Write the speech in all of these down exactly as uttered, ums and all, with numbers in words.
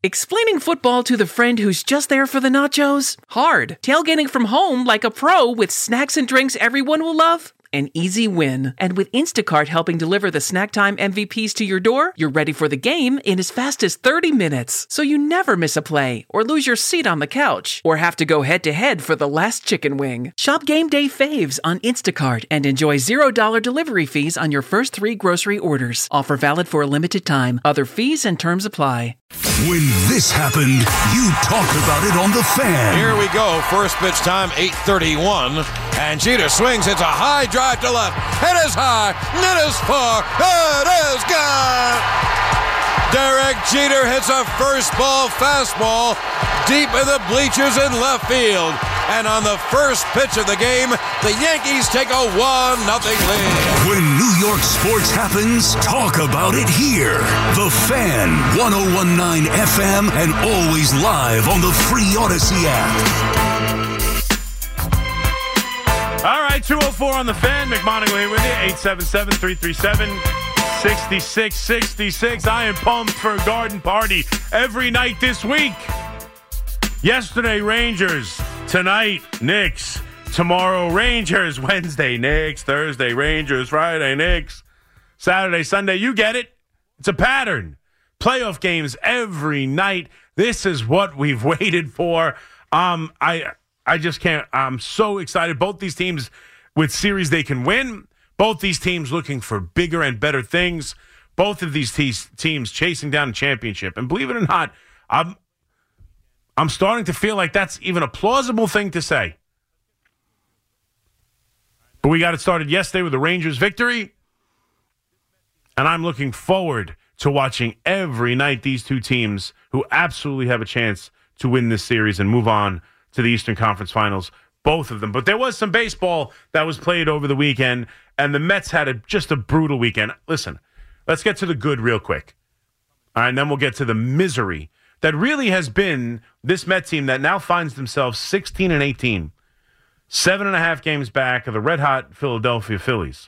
Explaining football to the friend who's just there for the nachos? Hard. Tailgating from home like a pro with snacks and drinks everyone will love? An easy win. And with Instacart helping deliver the snack time M V Ps to your door, you're ready for the game in as fast as thirty minutes. So you never miss a play, or lose your seat on the couch, or have to go head-to-head for the last chicken wing. Shop Game Day Faves on Instacart and enjoy zero dollars delivery fees on your first three grocery orders. Offer valid for a limited time. Other fees and terms apply. When this happened, you talked about it on The Fan. Here we go. First pitch time, eight thirty-one. And Jeter swings. It's a high drive to left. It is high. It is far. It is gone. Derek Jeter hits a first ball fastball deep in the bleachers in left field. And on the first pitch of the game, the Yankees take a one nothing lead. When New York sports happens, talk about it here. The Fan, one oh one point nine F M, and always live on the free Odyssey app. All right, two oh four on The Fan. McMonagle here with you, eight seven seven, three three seven, six six six six. I am pumped for a garden party every night this week. Yesterday, Rangers. Tonight, Knicks. Tomorrow, Rangers. Wednesday, Knicks. Thursday, Rangers. Friday, Knicks. Saturday, Sunday. You get it. It's a pattern. Playoff games every night. This is what we've waited for. Um, I I just can't. I'm so excited. Both these teams with series they can win. Both these teams looking for bigger and better things. Both of these te- teams chasing down a championship. And believe it or not, I'm I'm starting to feel like that's even a plausible thing to say. But we got it started yesterday with the Rangers victory. And I'm looking forward to watching every night these two teams who absolutely have a chance to win this series and move on to the Eastern Conference Finals, both of them. But there was some baseball that was played over the weekend, and the Mets had a, just a brutal weekend. Listen, let's get to the good real quick. All right, and then we'll get to the misery that really has been this Met team that now finds themselves sixteen and eighteen, seven and a half games back of the red-hot Philadelphia Phillies.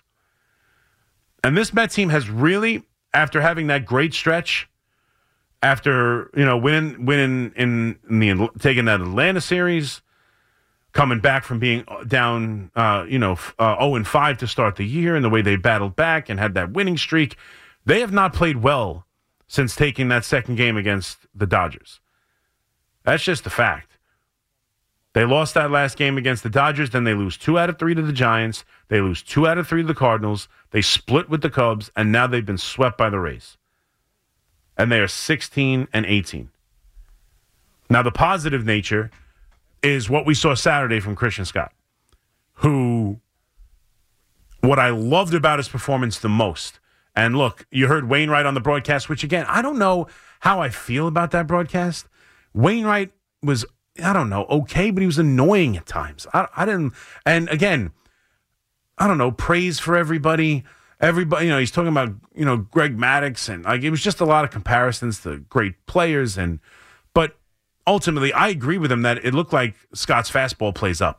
And this Met team has really, after having that great stretch, after, you know, winning, winning in, in the taking that Atlanta series, coming back from being down, uh, you know, uh, oh and five to start the year, and the way they battled back and had that winning streak, they have not played well since taking that second game against the Dodgers. That's just a fact. They lost that last game against the Dodgers, then they lose two out of three to the Giants, they lose two out of three to the Cardinals, they split with the Cubs, and now they've been swept by the Rays. And they are sixteen and eighteen. Now, the positive nature is what we saw Saturday from Christian Scott, who, what I loved about his performance the most, and look, you heard Wainwright on the broadcast, which again, I don't know how I feel about that broadcast. Wainwright was, I don't know, okay, but he was annoying at times. I, I didn't, and again, I don't know, praise for everybody. Everybody, you know, he's talking about, you know, Greg Maddux, and like it was just a lot of comparisons to great players. And but ultimately, I agree with him that it looked like Scott's fastball plays up,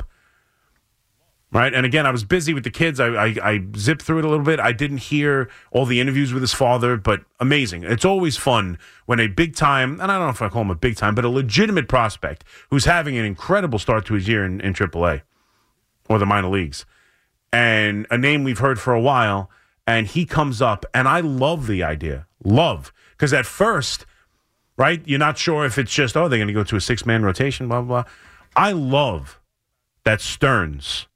right? And again, I was busy with the kids. I, I I zipped through it a little bit. I didn't hear all the interviews with his father, but amazing. It's always fun when a big time, and I don't know if I call him a big time, but a legitimate prospect who's having an incredible start to his year in, in triple A or the minor leagues, and a name we've heard for a while. And he comes up, and I love the idea. Love. Because at first, right, you're not sure if it's just, oh, they're going to go to a six-man rotation, blah, blah, blah. I love that Stearns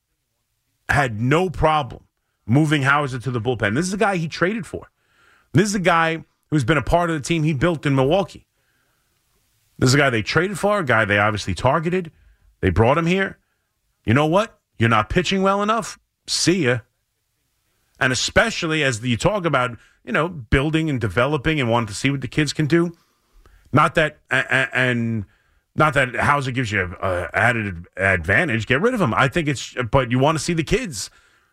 had no problem moving Hauser to the bullpen. This is a guy he traded for. This is a guy who's been a part of the team he built in Milwaukee. This is a guy they traded for, a guy they obviously targeted. They brought him here. You know what? You're not pitching well enough? See ya. And especially as you talk about, you know, building and developing and wanting to see what the kids can do. Not that, and not that Hauser gives you an added advantage. Get rid of him. I think it's, but you want to see the kids.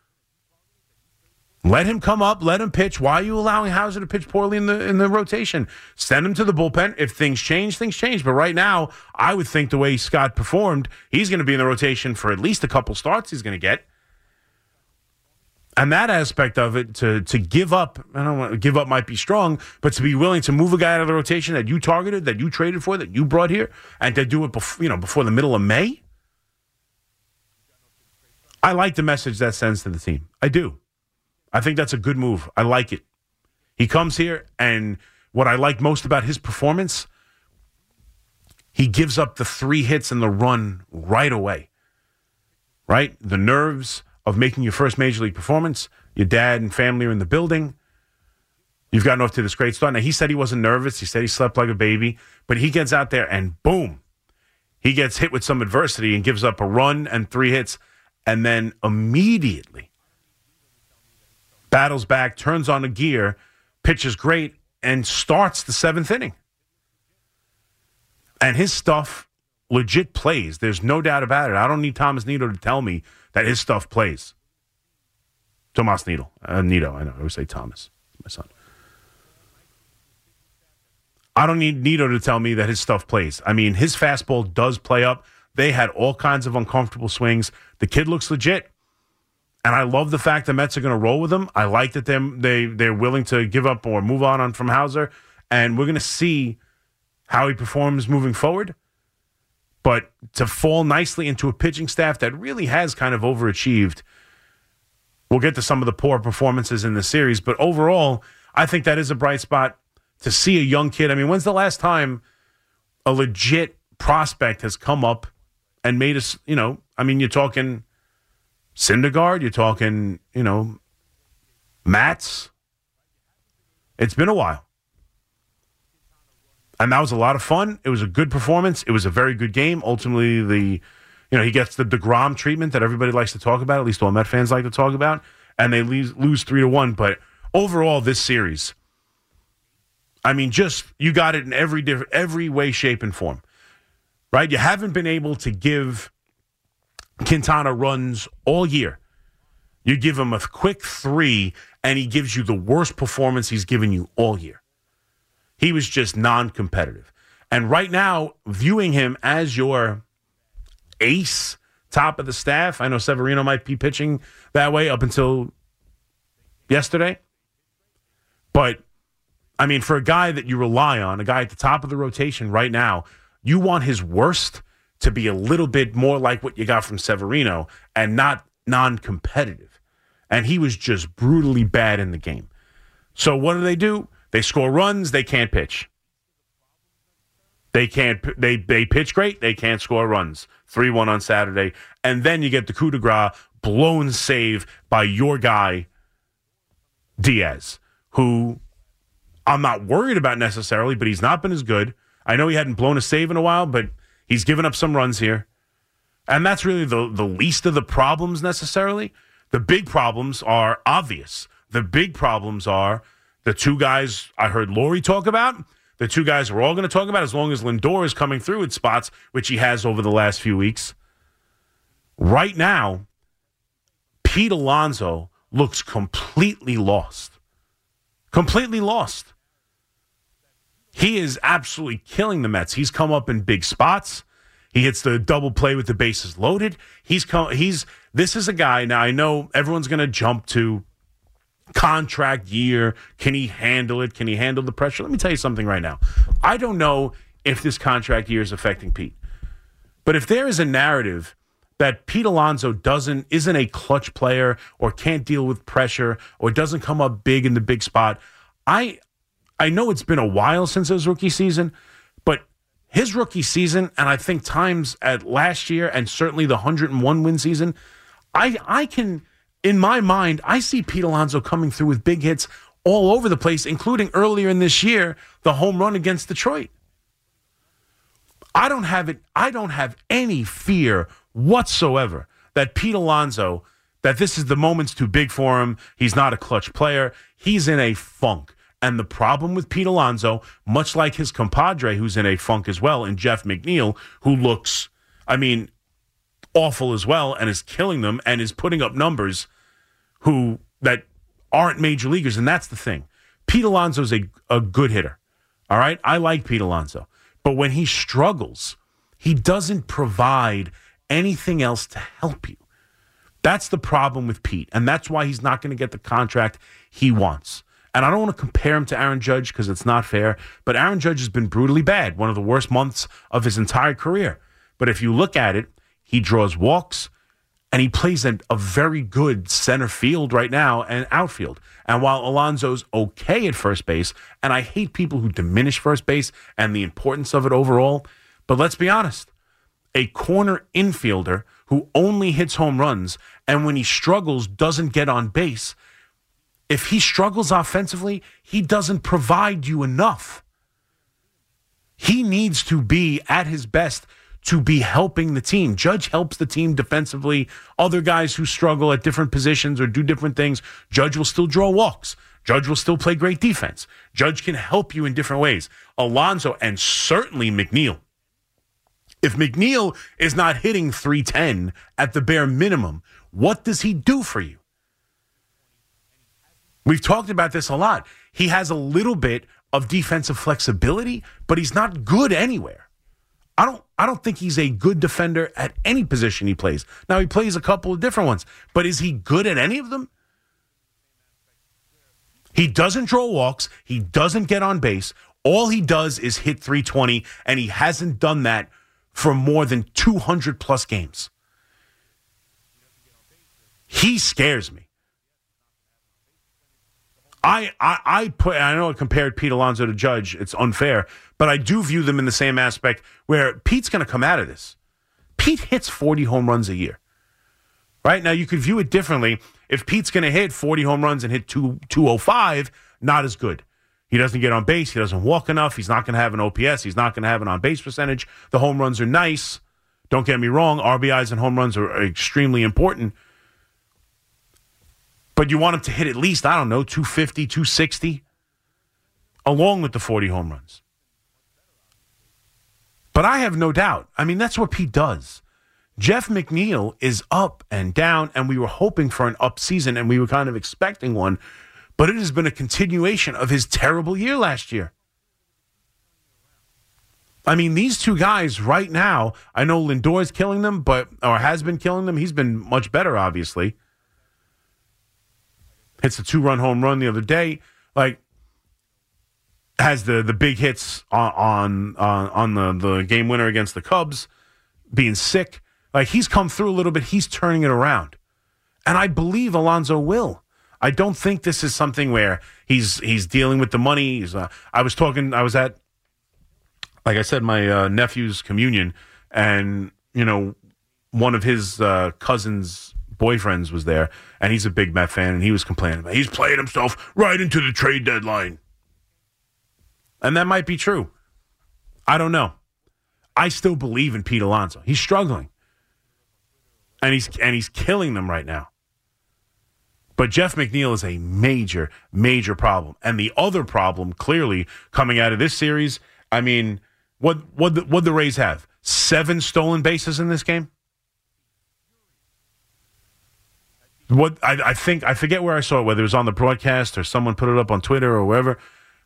Let him come up. Let him pitch. Why are you allowing Hauser to pitch poorly in the in the rotation? Send him to the bullpen. If things change, things change. But right now, I would think the way Scott performed, he's going to be in the rotation for at least a couple starts he's going to get. And that aspect of it, to to give up, I don't want to give up might be strong, but to be willing to move a guy out of the rotation that you targeted, that you traded for, that you brought here, and to do it before, you know, before the middle of May. I like the message that sends to the team. I do. I think that's a good move. I like it. He comes here, and what I like most about his performance, he gives up the three hits and the run right away. Right? The nerves of making your first major league performance. Your dad and family are in the building. You've gotten off to this great start. Now, he said he wasn't nervous. He said he slept like a baby. But he gets out there and boom, he gets hit with some adversity and gives up a run and three hits. And then immediately battles back, turns on a gear, pitches great, and starts the seventh inning. And his stuff legit plays. There's no doubt about it. I don't need Thomas Nido to tell me that his stuff plays. Tomas Nido. Uh, Nido, I know. I always say Thomas. My son. I don't need Nido to tell me that his stuff plays. I mean, his fastball does play up. They had all kinds of uncomfortable swings. The kid looks legit. And I love the fact the Mets are going to roll with him. I like that they're, they, they're willing to give up or move on, on from Hauser. And we're going to see how he performs moving forward. But to fall nicely into a pitching staff that really has kind of overachieved, we'll get to some of the poor performances in the series. But overall, I think that is a bright spot to see a young kid. I mean, when's the last time a legit prospect has come up and made us, you know, I mean, you're talking Syndergaard, you're talking, you know, Mats. It's been a while. And that was a lot of fun. It was a good performance. It was a very good game. Ultimately, the you know he gets the DeGrom treatment that everybody likes to talk about. At least all Met fans like to talk about. And they lose, lose three to one. But overall, this series, I mean, just you got it in every different, every way, shape, and form. Right? You haven't been able to give Quintana runs all year. You give him a quick three, and he gives you the worst performance he's given you all year. He was just non-competitive. And right now, viewing him as your ace, top of the staff, I know Severino might be pitching that way up until yesterday. But, I mean, for a guy that you rely on, a guy at the top of the rotation right now, you want his worst to be a little bit more like what you got from Severino and not non-competitive. And he was just brutally bad in the game. So what do they do? They score runs. They can't pitch. They can't. They they pitch great. They can't score runs. three one on Saturday. And then you get the coup de grace, blown save by your guy, Diaz, who I'm not worried about necessarily, but he's not been as good. I know he hadn't blown a save in a while, but he's given up some runs here. And that's really the, the least of the problems necessarily. The big problems are obvious. The big problems are the two guys I heard Lori talk about, the two guys we're all going to talk about as long as Lindor is coming through at spots, which he has over the last few weeks. Right now, Pete Alonso looks completely lost. Completely lost. He is absolutely killing the Mets. He's come up in big spots. He hits the double play with the bases loaded. He's come, he's this is a guy, now I know everyone's going to jump to contract year. Can he handle it? Can he handle the pressure? Let me tell you something right now. I don't know if this contract year is affecting Pete. But if there is a narrative that Pete Alonso doesn't isn't a clutch player or can't deal with pressure or doesn't come up big in the big spot, I I know it's been a while since his rookie season, but his rookie season, and I think times at last year and certainly the one hundred one win season, I I can, in my mind, I see Pete Alonso coming through with big hits all over the place, including earlier in this year, the home run against Detroit. I don't have it. I don't have any fear whatsoever that Pete Alonso, that this is the moment's too big for him. He's not a clutch player. He's in a funk. And the problem with Pete Alonso, much like his compadre, who's in a funk as well, and Jeff McNeil, who looks, I mean, awful as well, and is killing them, and is putting up numbers who that aren't major leaguers. And that's the thing. Pete Alonso's a, a good hitter. All right? I like Pete Alonso. But when he struggles, he doesn't provide anything else to help you. That's the problem with Pete, and that's why he's not going to get the contract he wants. And I don't want to compare him to Aaron Judge because it's not fair, but Aaron Judge has been brutally bad, one of the worst months of his entire career. But if you look at it, he draws walks, and he plays a, a very good center field right now and outfield. And while Alonso's okay at first base, and I hate people who diminish first base and the importance of it overall, but let's be honest, a corner infielder who only hits home runs and when he struggles doesn't get on base, if he struggles offensively, he doesn't provide you enough. He needs to be at his best to be helping the team. Judge helps the team defensively. Other guys who struggle at different positions or do different things, Judge will still draw walks. Judge will still play great defense. Judge can help you in different ways. Alonso and certainly McNeil. If McNeil is not hitting three ten at the bare minimum, what does he do for you? We've talked about this a lot. He has a little bit of defensive flexibility, but he's not good anywhere. I don't I don't think he's a good defender at any position he plays. Now, he plays a couple of different ones, but is he good at any of them? He doesn't draw walks. He doesn't get on base. All he does is hit three twenty, and he hasn't done that for more than two hundred plus games. He scares me. I, I, I put. I know I compared Pete Alonso to Judge. It's unfair, but I do view them in the same aspect where Pete's going to come out of this. Pete hits forty home runs a year. Right? Now, you could view it differently. If Pete's going to hit forty home runs and hit two oh five, not as good. He doesn't get on base. He doesn't walk enough. He's not going to have an O P S. He's not going to have an on-base percentage. The home runs are nice. Don't get me wrong. R B Is and home runs are extremely important. But you want him to hit at least, I don't know, two fifty, two sixty, along with the forty home runs. But I have no doubt. I mean, that's what Pete does. Jeff McNeil is up and down, and we were hoping for an up season, and we were kind of expecting one. But it has been a continuation of his terrible year last year. I mean, these two guys right now, I know Lindor is killing them, but or has been killing them. He's been much better, obviously. Hits a two-run home run the other day. Like, has the, the big hits on on, uh, on the, the game winner against the Cubs, being sick. Like, he's come through a little bit. He's turning it around. And I believe Alonso will. I don't think this is something where he's he's dealing with the money. He's, uh, I was talking, I was at, like I said, my uh, nephew's communion, and, you know, one of his uh, cousins' boyfriends was there, and he's a big Met fan, and he was complaining about he's playing himself right into the trade deadline. And that might be true. I don't know. I still believe in Pete Alonso. He's struggling. And he's and he's killing them right now. But Jeff McNeil is a major, major problem. And the other problem, clearly, coming out of this series, I mean, what what the, what the Rays have? Seven stolen bases in this game? What I, I think, I forget where I saw it, whether it was on the broadcast or someone put it up on Twitter or wherever.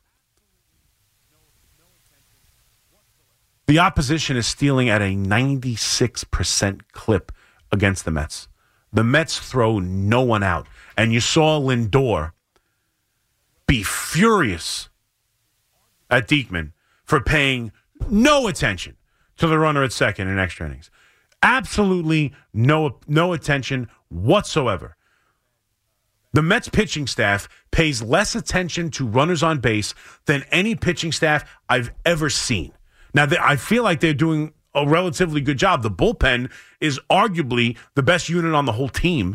The opposition is stealing at a ninety-six percent clip against the Mets. The Mets throw no one out. And you saw Lindor be furious at Diekman for paying no attention to the runner at second in extra innings. Absolutely no, no attention whatsoever. The Mets pitching staff pays less attention to runners on base than any pitching staff I've ever seen. Now, they, I feel like they're doing a relatively good job. The bullpen is arguably the best unit on the whole team.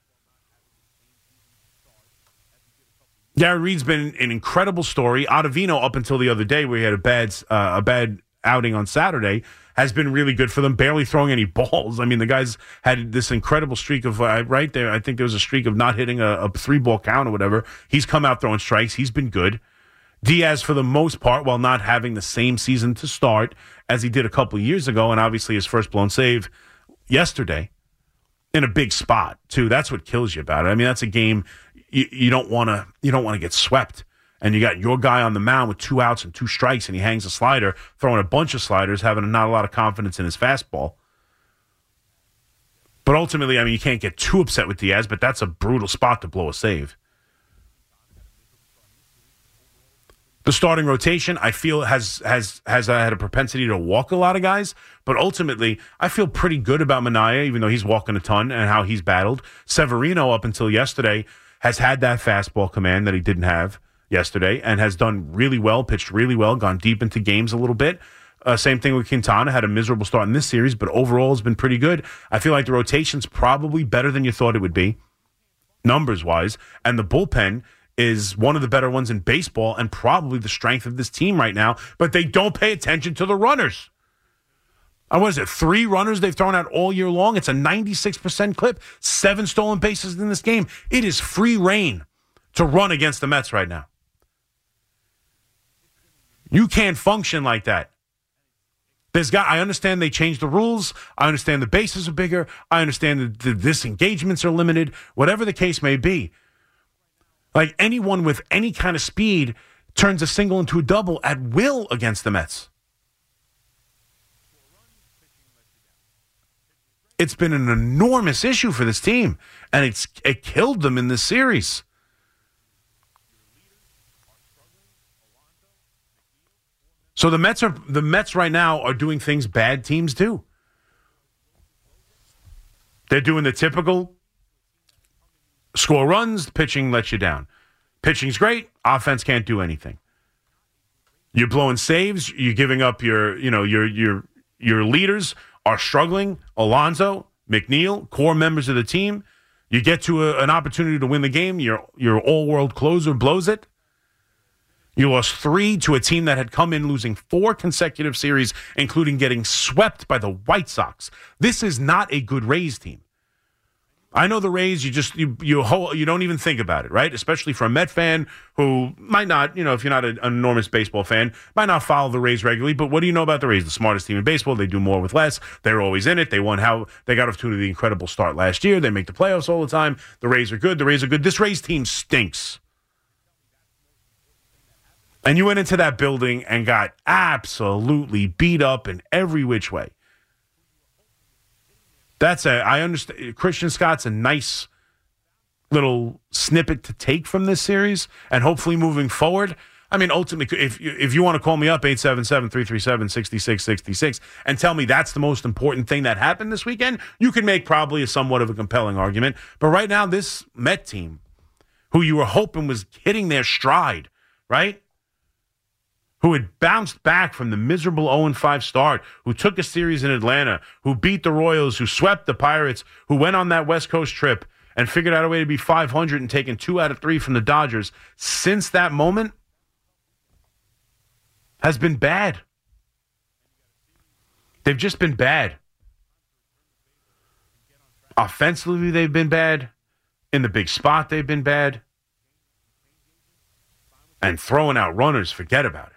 Gary Reed's been an incredible story. Ottavino, up until the other day where he had a bad uh, a bad outing on Saturday, has been really good for them, barely throwing any balls. I mean, the guy's had this incredible streak of, uh, right there, I think there was a streak of not hitting a, a three-ball count or whatever. He's come out throwing strikes. He's been good. Diaz, for the most part, while not having the same season to start as he did a couple of years ago, and obviously his first blown save yesterday, in a big spot, too. That's what kills you about it. I mean, that's a game you, you don't want to you don't want to get swept. And you got your guy on the mound with two outs and two strikes, and he hangs a slider, throwing a bunch of sliders, having not a lot of confidence in his fastball. But ultimately, I mean, you can't get too upset with Diaz, but that's a brutal spot to blow a save. The starting rotation, I feel, has has has uh, had a propensity to walk a lot of guys, but ultimately, I feel pretty good about Minaya, even though he's walking a ton and how he's battled. Severino, up until yesterday, has had that fastball command that he didn't have yesterday and has done really well, pitched really well, gone deep into games a little bit. Uh, same thing with Quintana, had a miserable start in this series, but overall has been pretty good. I feel like the rotation's probably better than you thought it would be, numbers-wise, and the bullpen is one of the better ones in baseball and probably the strength of this team right now, but they don't pay attention to the runners. And what is it, three runners they've thrown out all year long? It's a ninety-six percent clip, seven stolen bases in this game. It is free reign to run against the Mets right now. You can't function like that. There's got, I understand they changed the rules. I understand the bases are bigger. I understand that the disengagements are limited. Whatever the case may be. Like, anyone with any kind of speed turns a single into a double at will against the Mets. It's been an enormous issue for this team, and it's it killed them in this series. So the Mets are the Mets right now are doing things bad teams do. They're doing the typical score runs, pitching lets you down. Pitching's great, offense can't do anything. You're blowing saves, you're giving up your, you know, your your your leaders are struggling. Alonso, McNeil, core members of the team. You get to a, an opportunity to win the game, your your all-world closer blows it. You lost three to a team that had come in losing four consecutive series, including getting swept by the White Sox. This is not a good Rays team. I know the Rays, you just you you you don't even think about it, right? Especially for a Met fan who might not, you know, if you're not a, an enormous baseball fan, might not follow the Rays regularly. But what do you know about the Rays? The smartest team in baseball. They do more with less. They're always in it. They won how they got off to the incredible start last year. They make the playoffs all the time. The Rays are good. The Rays are good. This Rays team stinks. And you went into that building and got absolutely beat up in every which way. That's a, I understand, Christian Scott's a nice little snippet to take from this series, and hopefully moving forward. I mean, ultimately, if, if you want to call me up, eight seven seven, three three seven, six six six six, and tell me that's the most important thing that happened this weekend, you can make probably a somewhat of a compelling argument. But right now, this Met team, who you were hoping was hitting their stride, right? Who had bounced back from the miserable oh and five start, who took a series in Atlanta, who beat the Royals, who swept the Pirates, who went on that West Coast trip and figured out a way to be five hundred and taken two out of three from the Dodgers, since that moment has been bad. They've just been bad. Offensively, they've been bad. In the big spot, they've been bad. And throwing out runners, forget about it.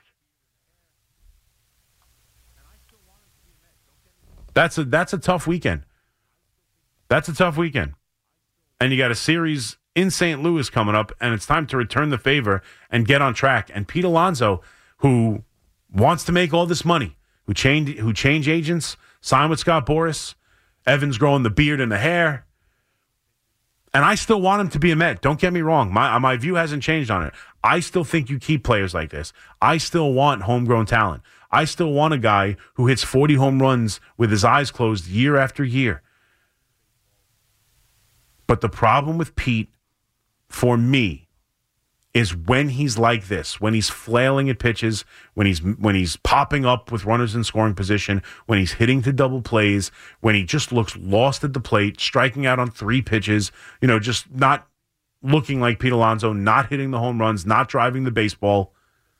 That's a that's a tough weekend. That's a tough weekend. And you got a series in Saint Louis coming up, and it's time to return the favor and get on track. And Pete Alonso, who wants to make all this money, who changed who change agents, signed with Scott Boras, Evans growing the beard and the hair. And I still want him to be a Met. Don't get me wrong. My my view hasn't changed on it. I still think you keep players like this. I still want homegrown talent. I still want a guy who hits forty home runs with his eyes closed year after year. But the problem with Pete, for me, is when he's like this, when he's flailing at pitches, when he's when he's popping up with runners in scoring position, when he's hitting to double plays, when he just looks lost at the plate, striking out on three pitches, you know, just not looking like Pete Alonso, not hitting the home runs, not driving the baseball.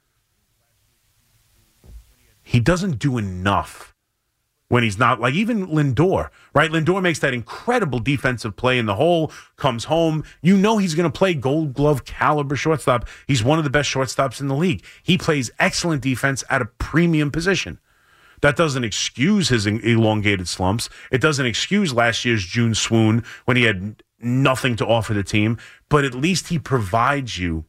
He doesn't do enough when he's not, like even Lindor, right? Lindor makes that incredible defensive play in the hole, comes home. You know he's going to play Gold Glove caliber shortstop. He's one of the best shortstops in the league. He plays excellent defense at a premium position. That doesn't excuse his elongated slumps. It doesn't excuse last year's June swoon when he had nothing to offer the team, but at least he provides you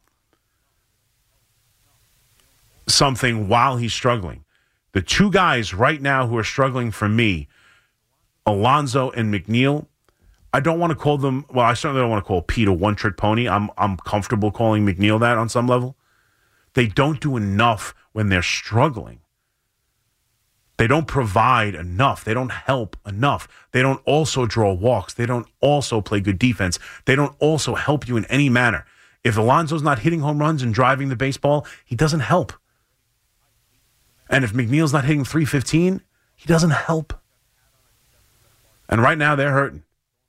something while he's struggling. The two guys right now who are struggling for me, Alonso and McNeil, I don't want to call them, well, I certainly don't want to call Pete a one-trick pony. I'm I'm comfortable calling McNeil that on some level. They don't do enough when they're struggling. They don't provide enough. They don't help enough. They don't also draw walks. They don't also play good defense. They don't also help you in any manner. If Alonso's not hitting home runs and driving the baseball, he doesn't help. And if McNeil's not hitting three fifteen, he doesn't help. And right now they're hurting.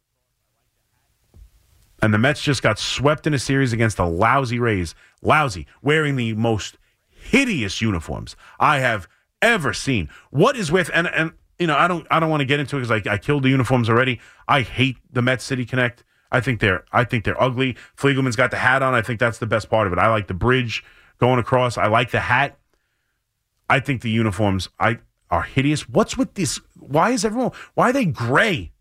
And the Mets just got swept in a series against the lousy Rays. Lousy, wearing the most hideous uniforms I have ever seen. What is with, and and you know, I don't I don't want to get into it because I, I killed the uniforms already. I hate the Mets City Connect. I think they're I think they're ugly. Fliegelman's got the hat on. I think that's the best part of it. I like the bridge going across. I like the hat. I think the uniforms I are hideous. What's with this? Why is everyone? Why are they gray?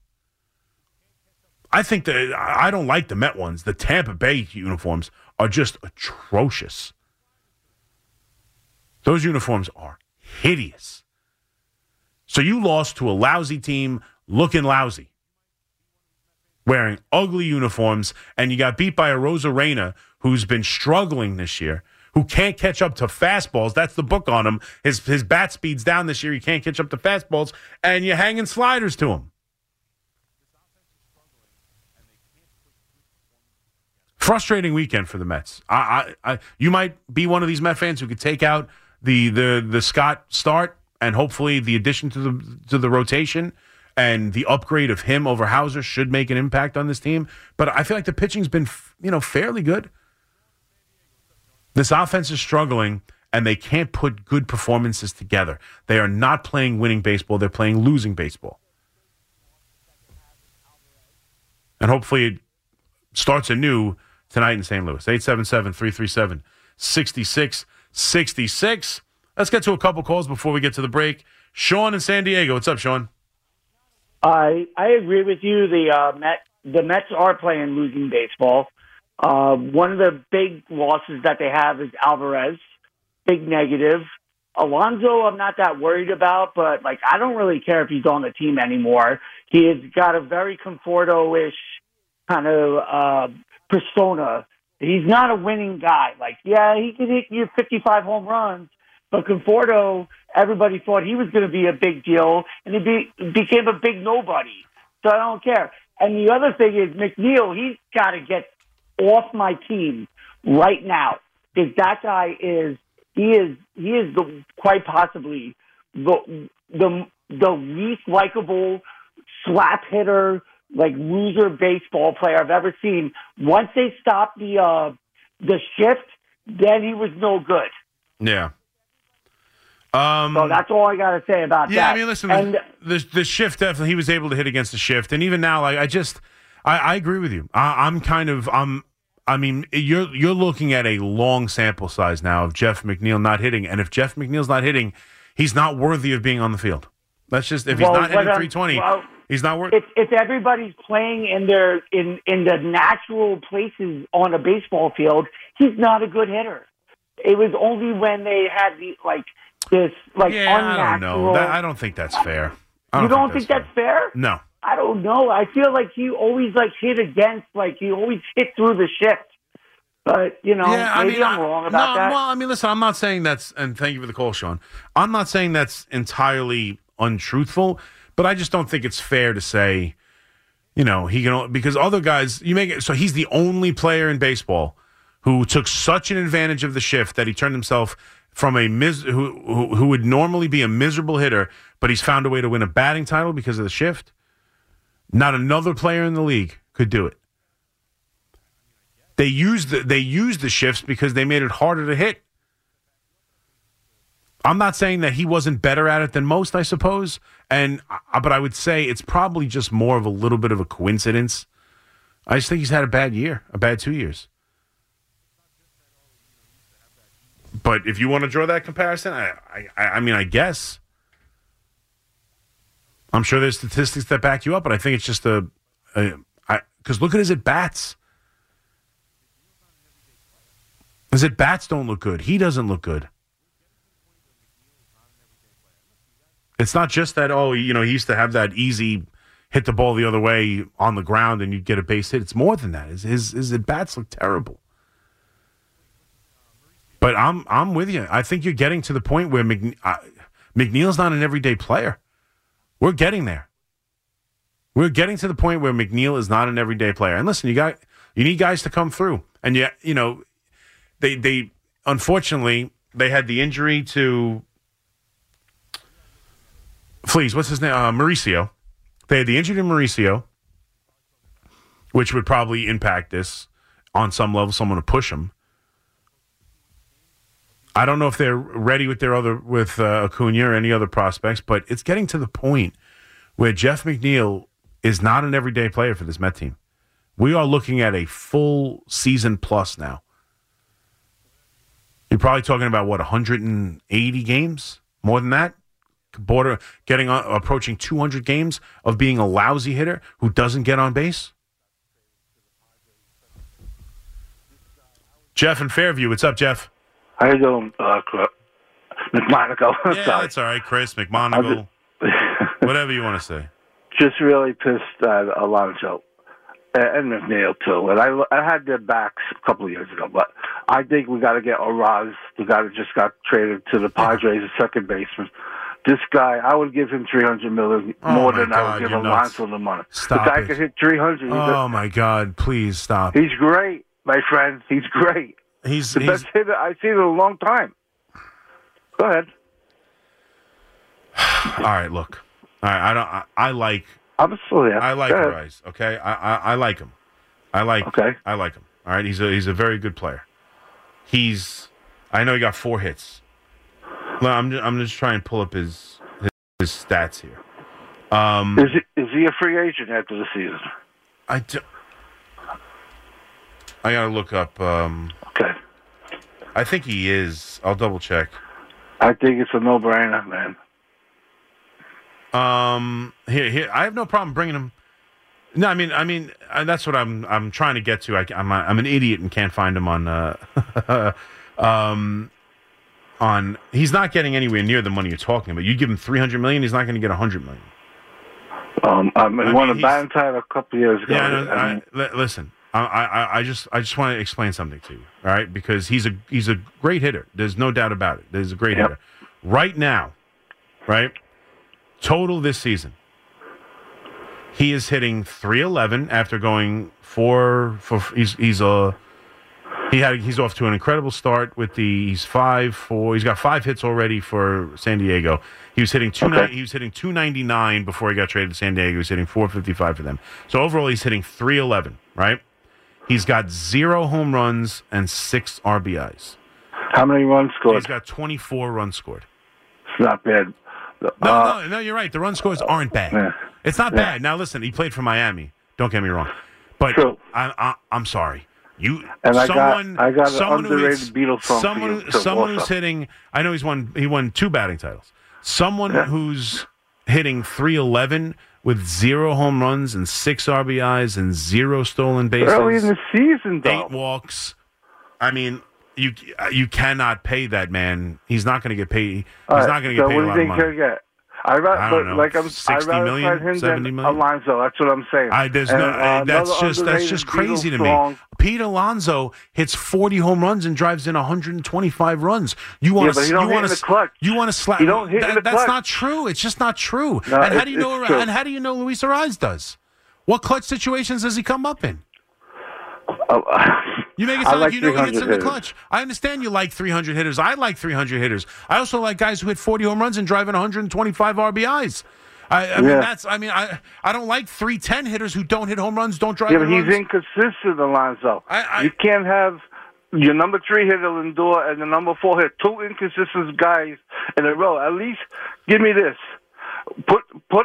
I think that I don't like the Met ones. The Tampa Bay uniforms are just atrocious. Those uniforms are hideous. So you lost to a lousy team looking lousy, wearing ugly uniforms, and you got beat by a Rosarena who's been struggling this year, who can't catch up to fastballs. That's the book on him. His, his bat speed's down this year. He can't catch up to fastballs, and you're hanging sliders to him. Frustrating weekend for the Mets. I, I, I, you might be one of these Met fans who could take out the the the Scott start and hopefully the addition to the to the rotation and the upgrade of him over Hauser should make an impact on this team. But I feel like the pitching's been, you know, fairly good. This offense is struggling, and they can't put good performances together. They are not playing winning baseball. They're playing losing baseball. And hopefully it starts anew tonight in Saint Louis. eight seven seven, three three seven, six six six six. Let's get to a couple calls before we get to the break. Sean in San Diego. What's up, Sean? I I agree with you. The uh, Met the Mets are playing losing baseball. Uh, one of the big losses that they have is Alvarez. Big negative. Alonso, I'm not that worried about, but like I don't really care if he's on the team anymore. He has got a very Conforto-ish kind of uh, persona. He's not a winning guy. Like, yeah, he can hit you fifty-five home runs, but Conforto, everybody thought he was going to be a big deal, and he be, became a big nobody. So I don't care. And the other thing is McNeil, he's got to get off my team right now, because that guy is he is he is the quite possibly the the the least likable slap hitter, like loser baseball player I've ever seen. Once they stopped the uh, the shift, then he was no good. Yeah. Um, so that's all I got to say about yeah, that. I mean, listen, and, the, the the shift definitely he was able to hit against the shift, and even now, like I just, I, I agree with you. I, I'm kind of, I'm, I mean, you're you're looking at a long sample size now of Jeff McNeil not hitting, and if Jeff McNeil's not hitting, he's not worthy of being on the field. That's just if he's well, not hitting um, three twenty, well, he's not worthy. If, if everybody's playing in their in in the natural places on a baseball field, he's not a good hitter. It was only when they had the like. This like yeah, unnatural. I don't know. That, I don't think that's fair. Don't you don't think think that's, that's fair? fair? No. I don't know. I feel like he always like hit against, like he always hit through the shift. But you know, yeah, I maybe mean, I'm I, wrong about no, that. Well, I mean, listen, I'm not saying that's, and thank you for the call, Sean. I'm not saying that's entirely untruthful, but I just don't think it's fair to say, you know, he can because other guys you make it so he's the only player in baseball who took such an advantage of the shift that he turned himself from a mis- who, who who would normally be a miserable hitter, but he's found a way to win a batting title because of the shift. Not another player in the league could do it. They used the, they used the shifts because they made it harder to hit. I'm not saying that he wasn't better at it than most, I suppose, and but I would say it's probably just more of a little bit of a coincidence. I just think he's had a bad year, a bad two years. But if you want to draw that comparison, I, I, I mean, I guess. I'm sure there's statistics that back you up, but I think it's just a, a I because look at his at bats. His at bats don't look good. He doesn't look good. It's not just that. Oh, you know, he used to have that easy, hit the ball the other way on the ground and you'd get a base hit. It's more than that. His his, his at bats look terrible. But I'm I'm with you. I think you're getting to the point where McNe- uh, McNeil's not an everyday player. We're getting there. We're getting to the point where McNeil is not an everyday player. And listen, you got you need guys to come through. And yet, you know, they they unfortunately they had the injury to Please, what's his name? Uh, Mauricio. They had the injury to Mauricio, which would probably impact this on some level. Someone to push him. I don't know if they're ready with their other with uh, Acuna or any other prospects, but it's getting to the point where Jeff McNeil is not an everyday player for this Met team. We are looking at a full season plus now. You're probably talking about what one hundred eighty games, more than that. Border getting on, approaching two hundred games of being a lousy hitter who doesn't get on base. Jeff in Fairview, what's up, Jeff? How you doing, uh, McMonagle? Yeah, Sorry. that's all right, Chris McMonagle. Whatever you want to say. Just really pissed at Alonso and McNeil too. And I, I had their backs a couple of years ago, but I think we got to get Oraz, the guy that just got traded to the Padres, the second baseman. This guy, I would give him three hundred million Oh more my than God, I would give you're Alonso the money. Stop the guy it. could hit three hundred. He's, Oh a, my God! Please stop. he's great, my friend. He's great. He's The he's best hitter I've seen in a long time. Go ahead. all right. Look, all right. I don't. I, I like. I'm still here. I like Go ahead. Rice. Okay. I, I I like him. I like. Okay. I like him. All right. He's a he's a very good player. He's. I know he got four hits. No, I'm just, I'm just trying to pull up his his, his stats here. Um, Is he, is he a free agent after the season? I do, I gotta look up. Um, Okay. I think he is. I'll double check. I think it's a no-brainer, man. Um, here, here. I have no problem bringing him. No, I mean, I mean, uh, that's what I'm. I'm trying to get to. I, I'm. A, I'm an idiot and can't find him on. Uh, um, on. He's not getting anywhere near the money you're talking about. You give him three hundred million, he's not going to get a hundred million. Um, I, mean, I won mean, a batting title a couple of years ago. Yeah, no, I I, mean, li- listen. I, I, I just, I just want to explain something to you, all right? Because he's a, he's a great hitter. There's no doubt about it. There's a great Yep. hitter. Right now, right? Total this season, he is hitting three eleven after going four for. He's, he's a, he had, he's off to an incredible start with the. He's five four. He's got five hits already for San Diego. He was hitting two. Okay. He was hitting two ninety nine before he got traded to San Diego. He was hitting four fifty five for them. So overall, he's hitting three eleven. Right. He's got zero home runs and six R B Is. how many runs scored? He's got twenty-four runs scored. It's not bad. No, Uh, no, no, you're right. The run scores aren't bad. yeah. It's not Yeah. bad. Now, listen, he played for Miami. Don't get me wrong. But True. I, I, I'm sorry. You, And I got- someone, I got an someone who underrated hits- Beatles song for someone, you, too, someone who's also. hitting. I know he's won. He won two batting titles. Someone Yeah. who's hitting three eleven with zero home runs and six R B Is and zero stolen bases. Early in the season, though. Eight walks. I mean, you you cannot pay that man. He's not going to get paid. He's All right, not going to so get paid what a do lot you of think money. he'll get? I, rather, I don't but know, like I'm, I sixty rather million, find him seventy than million? Alonso. That's what I'm saying. I, there's And, no. uh, that's another just that's just underrated crazy Beatles to me. song. Pete Alonso hits forty home runs and drives in one hundred twenty-five runs. You want Yeah, to? but he don't you hit want in to? the clutch. You want to slap? He don't hit in that, the That's clutch. not true. It's just not true. No, and how it- do you know? it's true. And how do you know Luis Ariz does? What clutch situations does he come up in? Oh, You make it I sound like, like you know he hits in the three hundred clutch. I understand you like three hundred hitters. I like three hundred hitters. I also like guys who hit forty home runs and drive in one hundred twenty-five R B Is. I, I mean, Yeah. that's. I mean, I I don't like three ten hitters who don't hit home runs, don't drive yeah, in but he's runs. inconsistent, Alonso. I- I- you can't have your number three hitter Lindor and the number four hitter, two inconsistent guys in a row. At least give me this: put put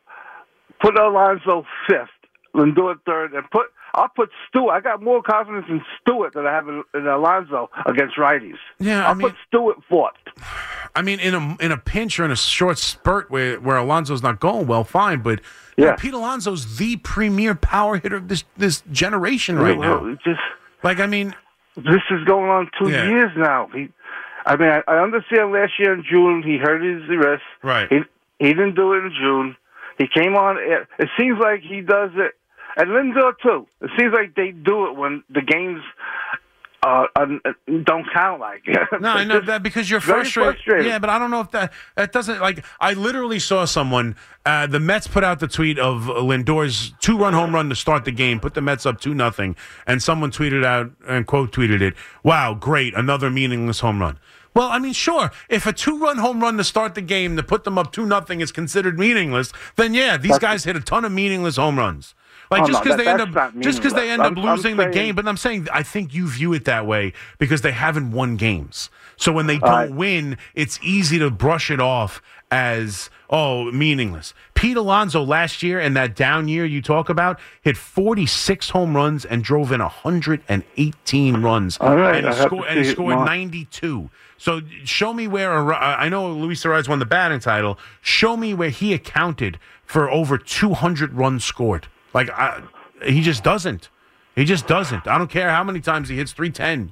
put Alonso fifth, Lindor third, and put. I'll put Stewart. I got more confidence in Stewart than I have in, in Alonso against righties. Yeah, I I'll mean- put Stewart fourth. I mean, in a in a pinch or in a short spurt where, where Alonso's not going well, fine. But you know, Yeah. Pete Alonso's the premier power hitter of this this generation right Well, now. it just Like, I mean, this is going on two Yeah. years now. He, I mean, I, I understand last year in June he hurt his wrist. Right. He he didn't do it in June. He came on. It, it seems like he does it, and Lindor too. It seems like they do it when the games uh, uh, don't count. Like no, I know that because you're frustrated. frustrated. Yeah, but I don't know if that that doesn't like. I literally saw someone. Uh, the Mets put out the tweet of Lindor's two-run home run to start the game, put the Mets up two nothing, and someone tweeted out and quote tweeted it. Wow, great, another meaningless home run. Well, I mean, sure, if a two-run home run to start the game to put them up two nothing is considered meaningless, then yeah, these That's, guys hit a ton of meaningless home runs. Like oh just because no, they end up just because they end I'm, up losing I'm the saying, game, but I'm saying I think you view it that way because they haven't won games. So when they don't right. win, it's easy to brush it off as oh meaningless. Pete Alonso last year in that down year you talk about hit forty-six home runs and drove in one hundred eighteen runs. All right, and he, sco- and he scored ninety-two. So show me where I know Luis Arraez won the batting title. Show me where he accounted for over two hundred runs scored. Like I, he just doesn't. He just doesn't. I don't care how many times he hits three ten.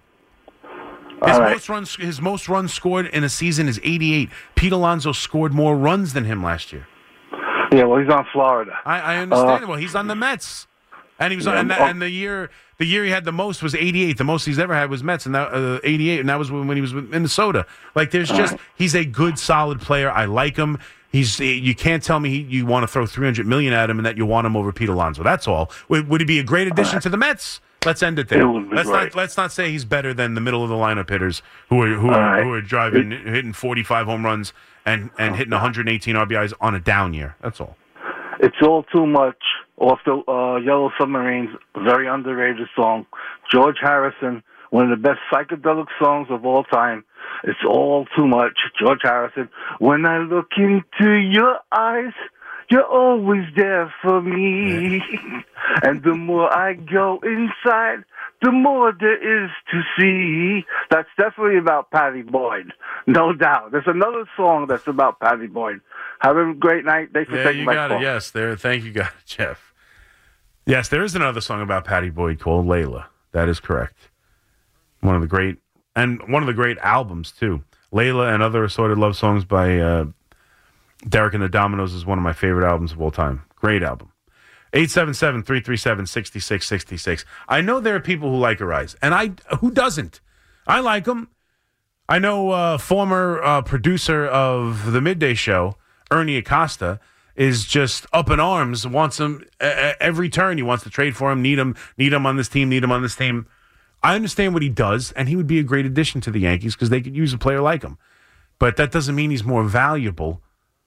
His right. most runs, his most runs scored in a season is eighty-eight. Pete Alonso scored more runs than him last year. Yeah, well, he's on Florida. I, I understand. Uh, well, he's on the Mets, and he was yeah, on. And, the, oh. and the year, the year he had the most was eighty-eight. The most he's ever had was Mets, and that uh, eighty-eight, and that was when, when he was with Minnesota. Like, there's just right. he's a good, solid player. I like him. He's you can't tell me he, you want to throw three hundred million at him and that you want him over Pete Alonso. That's all. Would, would he be a great addition right. to the Mets? Let's end it there. It let's great. not let's not say he's better than the middle of the lineup hitters who are who are, right. who are driving it, hitting forty-five home runs and, and hitting one hundred eighteen R B Is on a down year. That's all. It's all too much. Off the uh, Yellow Submarines, very underrated song. George Harrison, one of the best psychedelic songs of all time. It's all too much. George Harrison. When I look into your eyes, you're always there for me. And the more I go inside, the more there is to see. That's definitely about Patty Boyd. No doubt. There's another song that's about Patty Boyd. Have a great night. Thanks for yeah, taking you my got call. It. Yes, there. Thank you, got it, Jeff. Yes, there is another song about Patty Boyd called Layla. That is correct. One of the great, and one of the great albums, too. Layla and Other Assorted Love Songs by uh, Derek and the Dominoes is one of my favorite albums of all time. Great album. eight seven seven, three three seven, six six six six. I know there are people who like Arraez, and I who doesn't? I like him. I know uh, former uh, producer of the Midday Show, Ernie Acosta, is just up in arms, wants him uh, every turn. He wants to trade for him, need him, need him on this team, need him on this team. I understand what he does, and he would be a great addition to the Yankees because they could use a player like him. But that doesn't mean he's more valuable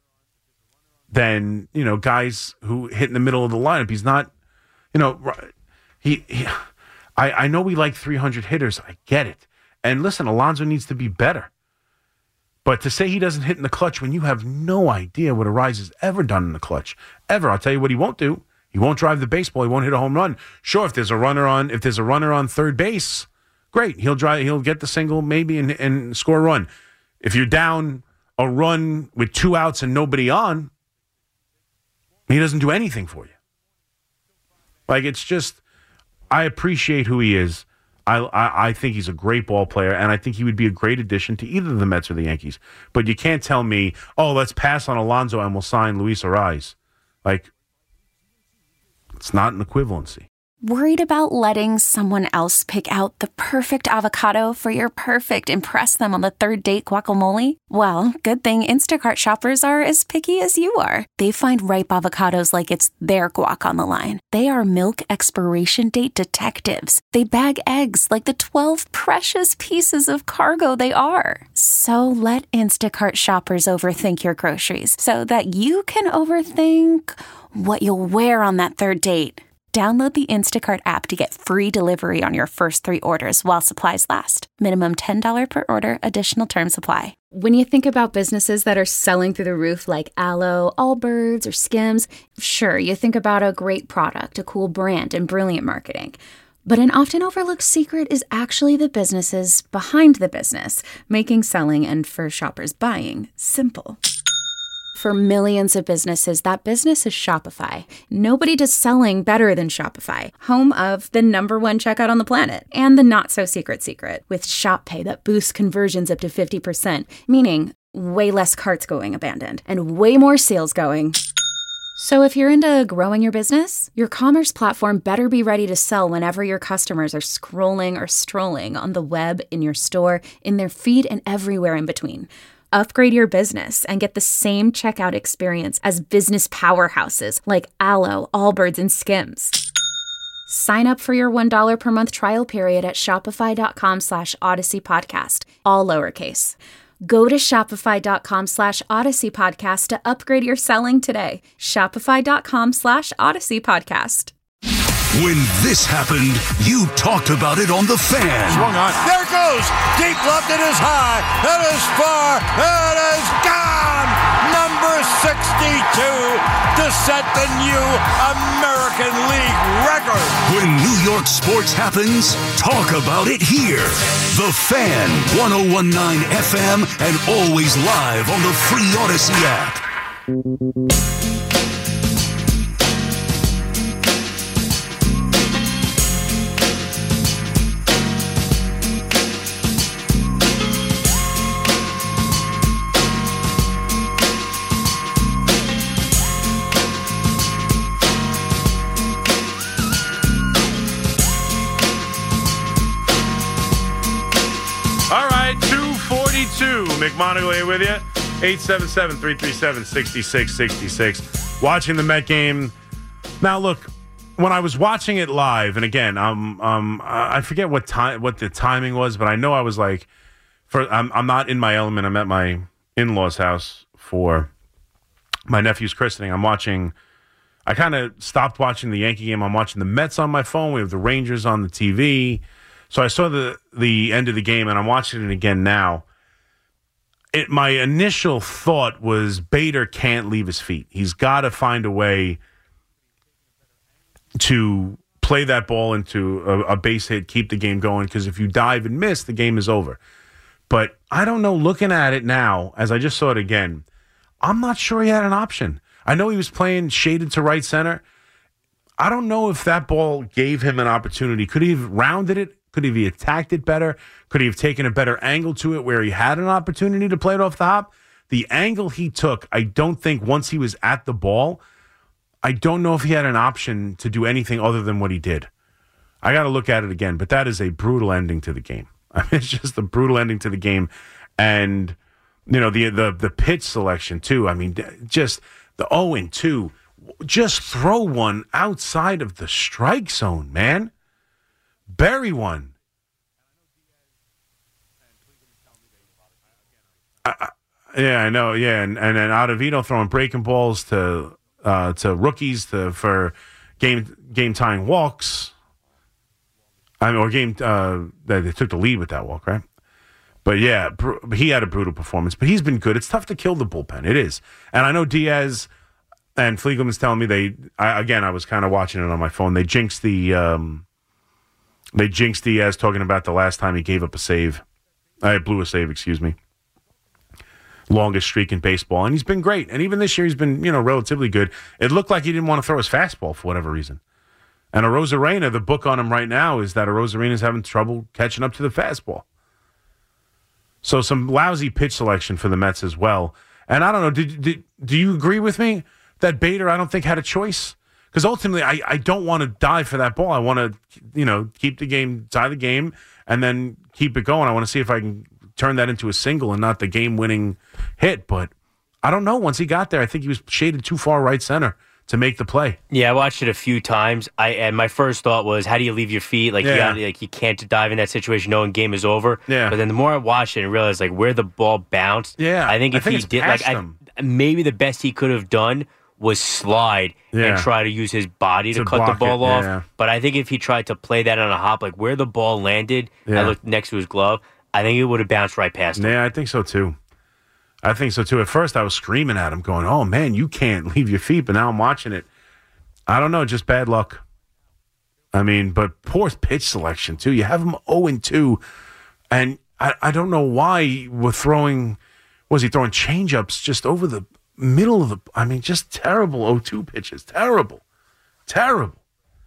than, you know, guys who hit in the middle of the lineup. He's not, you know, he. he I, I know we like three hundred hitters. I get it. And listen, Alonso needs to be better. But to say he doesn't hit in the clutch when you have no idea what Arraez has ever done in the clutch, ever, I'll tell you what he won't do. He won't drive the baseball. He won't hit a home run. Sure, if there's a runner on, if there's a runner on third base, great. He'll drive. He'll get the single maybe and, and score a run. If you're down a run with two outs and nobody on, he doesn't do anything for you. Like, it's just, I appreciate who he is. I, I I think he's a great ball player, and I think he would be a great addition to either the Mets or the Yankees. But you can't tell me, oh, let's pass on Alonso and we'll sign Luis Arraez. Like, it's not an equivalency. Worried about letting someone else pick out the perfect avocado for your perfect impress them on the third date guacamole? Well, good thing Instacart shoppers are as picky as you are. They find ripe avocados like it's their guac on the line. They are milk expiration date detectives. They bag eggs like the twelve precious pieces of cargo they are. So let Instacart shoppers overthink your groceries so that you can overthink what you'll wear on that third date. Download the Instacart app to get free delivery on your first three orders while supplies last. Minimum ten dollars per order. Additional terms apply. When you think about businesses that are selling through the roof like Aloe, Allbirds, or Skims, sure, you think about a great product, a cool brand, and brilliant marketing. But an often overlooked secret is actually the businesses behind the business, making selling and, for shoppers, buying simple. For millions of businesses, that business is Shopify. Nobody does selling better than Shopify, home of the number one checkout on the planet, and the not-so-secret secret, with Shop Pay that boosts conversions up to fifty percent, meaning way less carts going abandoned, and way more sales going So if you're into growing your business, your commerce platform better be ready to sell whenever your customers are scrolling or strolling on the web, in your store, in their feed, and everywhere in between. Upgrade your business and get the same checkout experience as business powerhouses like Allo, Allbirds, and Skims. Sign up for your one dollar per month trial period at shopify.com slash Odyssey Podcast, all lowercase. Go to shopify.com slash Odyssey Podcast to upgrade your selling today. Shopify.com slash Odyssey Podcast. When this happened, you talked about it on The Fan. Swung on. There it goes. Deep left. It is high. It is far. It is gone. Number sixty-two to set the new American League record. When New York sports happens, talk about it here. The Fan, one oh one point nine F M, and always live on the free Odyssey app. McMonagle with you. eight seven seven, three three seven, six six six six. Watching the Met game. Now, look, when I was watching it live, and again, um, um, I forget what time, what the timing was, but I know I was like, for I'm, I'm not in my element. I'm at my in-laws' house for my nephew's christening. I'm watching. I kind of stopped watching the Yankee game. I'm watching the Mets on my phone. We have the Rangers on the T V. So I saw the the end of the game, and I'm watching it again now. It, my initial thought was Bader can't leave his feet. He's got to find a way to play that ball into a, a base hit, keep the game going, because if you dive and miss, the game is over. But I don't know, looking at it now, as I just saw it again, I'm not sure he had an option. I know he was playing shaded to right center. I don't know if that ball gave him an opportunity. Could he have rounded it? Could he have attacked it better? Could he have taken a better angle to it where he had an opportunity to play it off the hop? The angle he took, I don't think once he was at the ball, I don't know if he had an option to do anything other than what he did. I got to look at it again, but that is a brutal ending to the game. I mean, it's just a brutal ending to the game. And, you know, the the the pitch selection, too. I mean, just the oh and two. Just throw one outside of the strike zone, man. Bury one. I, I, yeah, I know. Yeah, and and then Ottavino throwing breaking balls to uh, to rookies to for game game tying walks. I mean, or game uh, that they took the lead with that walk, right? But yeah, br- he had a brutal performance. But he's been good. It's tough to kill the bullpen. It is, and I know Diaz and Fliegelman's telling me they. I, again, I was kind of watching it on my phone. They jinxed the. Um, They jinxed Diaz talking about the last time he gave up a save. I blew a save, excuse me. Longest streak in baseball. And he's been great. And even this year, he's been, you know, relatively good. It looked like he didn't want to throw his fastball for whatever reason. And Arozarena, the book on him right now is that Arozarena's having trouble catching up to the fastball. So some lousy pitch selection for the Mets as well. And I don't know, did, did, do you agree with me that Bader, I don't think, had a choice? Because ultimately, I, I don't want to dive for that ball. I want to, you know, keep the game, tie the game, and then keep it going. I want to see if I can turn that into a single and not the game-winning hit. But I don't know. Once he got there, I think he was shaded too far right center to make the play. Yeah, I watched it a few times. I and my first thought was, how do you leave your feet? Like, yeah. you got, like you can't dive in that situation knowing game is over. Yeah. But then the more I watched it and realized like where the ball bounced. Yeah. I think if I think he did, like, I, maybe the best he could have done was slide yeah. and try to use his body to, to cut the ball it, off. yeah. But I think if he tried to play that on a hop, like where the ball landed, yeah. I looked next to his glove, I think it would have bounced right past him. Yeah, I think so too. I think so too. At first, I was screaming at him, going, "Oh man, you can't leave your feet." But now I'm watching it. I don't know, just bad luck. I mean, but poor pitch selection too. You have him oh and two, and I, I don't know why we're throwing. Was he throwing changeups just over the middle of the? I mean, just terrible oh two pitches. Terrible, terrible.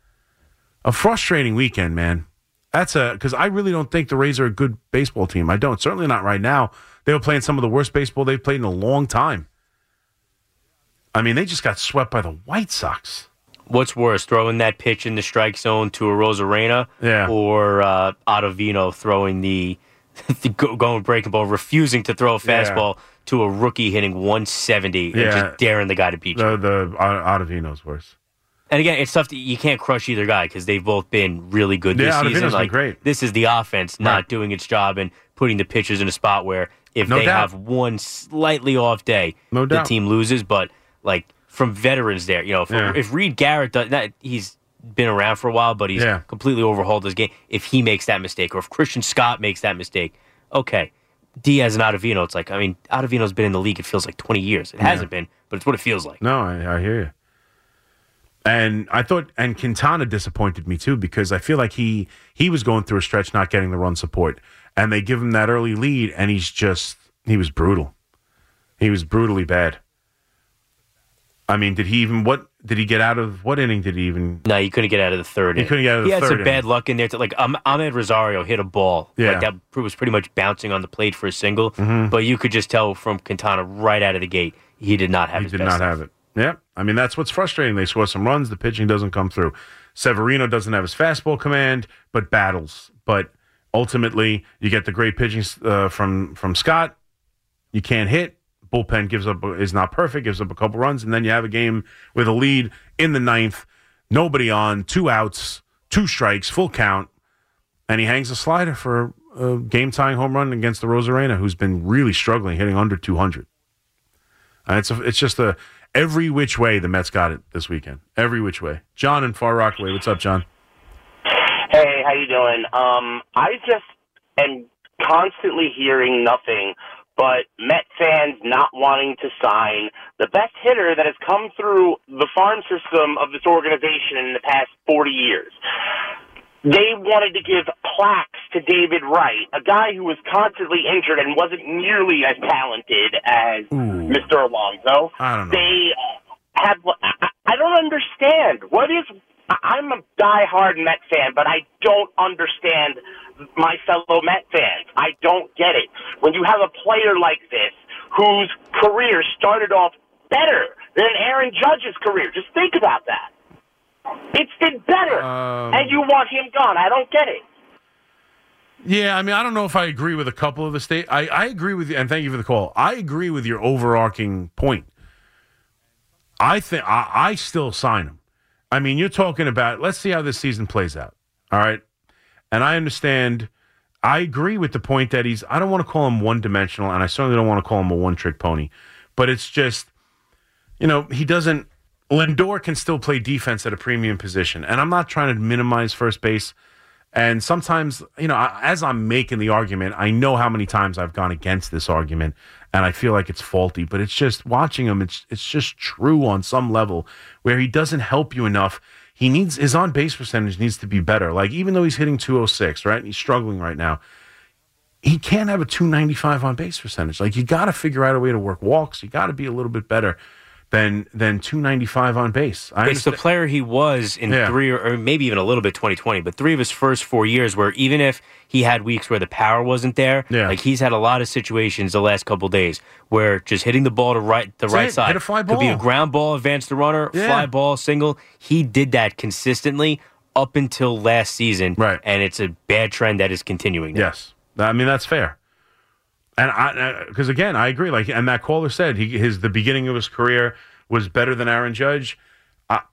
A frustrating weekend, man. That's a because I really don't think the Rays are a good baseball team. I don't. Certainly not right now. They were playing some of the worst baseball they've played in a long time. I mean, they just got swept by the White Sox. What's worse, throwing that pitch in the strike zone to a Rosarena, yeah. or uh, Ottavino throwing the, the going breaking ball, refusing to throw a fastball yeah. to a rookie hitting one seventy yeah. and just daring the guy to beat the, you? The Ottavino's worse. And again, it's tough. To, you can't crush either guy because they've both been really good this yeah, season. Ottavino's Like, been great. This is the offense not right. doing its job and putting the pitchers in a spot where if no they doubt. have one slightly off day, no the doubt. team loses. But like from veterans there, you know, if, yeah. if Reed Garrett does that, he's been around for a while, but he's yeah. completely overhauled his game. If he makes that mistake, or if Christian Scott makes that mistake, okay. Diaz and Ottavino, it's like, I mean, Ottavino's been in the league, it feels like twenty years. It yeah. hasn't been, but it's what it feels like. No, I, I hear you. And I thought, and Quintana disappointed me too, because I feel like he he was going through a stretch not getting the run support. And they give him that early lead, and he's just, he was brutal. He was brutally bad. I mean, did he even, what, did he get out of, what inning did he even? No, he couldn't get out of the third He inning. couldn't get out of the third He had third some bad inning. luck in there. To, like, um, Ahmed Rosario hit a ball. Yeah. Like, that was pretty much bouncing on the plate for a single. Mm-hmm. But you could just tell from Quintana right out of the gate, he did not have He his did best not stuff. have it. Yeah. I mean, that's what's frustrating. They score some runs, the pitching doesn't come through. Severino doesn't have his fastball command, but battles. But ultimately, you get the great pitching uh, from, from Scott. You can't hit. Bullpen gives up is not perfect, gives up a couple runs, and then you have a game with a lead in the ninth, nobody on, two outs, two strikes, full count, and he hangs a slider for a game-tying home run against the Rosarena, who's been really struggling, hitting under two hundred. And it's a, it's just a every which way the Mets got it this weekend, every which way. John in Far Rockaway, what's up, John? Hey, how you doing? Um, I just am constantly hearing nothing but Met fans not wanting to sign the best hitter that has come through the farm system of this organization in the past forty years. They wanted to give plaques to David Wright, a guy who was constantly injured and wasn't nearly as talented as Ooh. Mister Alonso. I don't know. They have. I, I don't understand. What is. I'm a diehard Met fan, but I don't understand my fellow Met fans. I don't get it. When you have a player like this whose career started off better than Aaron Judge's career, just think about that. It's been better, um, and you want him gone. I don't get it. Yeah, I mean, I don't know if I agree with a couple of the state. I, I agree with you, and thank you for the call. I agree with your overarching point. I think I, I still sign him. I mean, you're talking about, let's see how this season plays out. All right. And I understand, I agree with the point that he's, I don't want to call him one dimensional, and I certainly don't want to call him a one trick pony, but it's just, you know, he doesn't, Lindor can still play defense at a premium position. And I'm not trying to minimize first base. And sometimes, you know, as I'm making the argument, I know how many times I've gone against this argument, and I feel like it's faulty. But it's just watching him, it's it's just true on some level where he doesn't help you enough. He needs his on base percentage needs to be better. Like, even though he's hitting two oh six, right, and he's struggling right now, he can't have a two ninety-five on base percentage. Like, you got to figure out a way to work walks. You got to be a little bit better than than two ninety-five on base. I it's understand. the player he was in Yeah. three or, or maybe even a little bit twenty twenty, but three of his first four years where even if he had weeks where the power wasn't there, Yeah. like he's had a lot of situations the last couple of days where just hitting the ball to right the That's right it. side Hit a fly could be a ball. ground ball, advance the runner, Yeah. fly ball, single. He did that consistently up until last season, Right. and it's a bad trend that is continuing now. Yes, I mean that's fair. And I, because again, I agree. Like, and that caller said, he his the beginning of his career was better than Aaron Judge. I,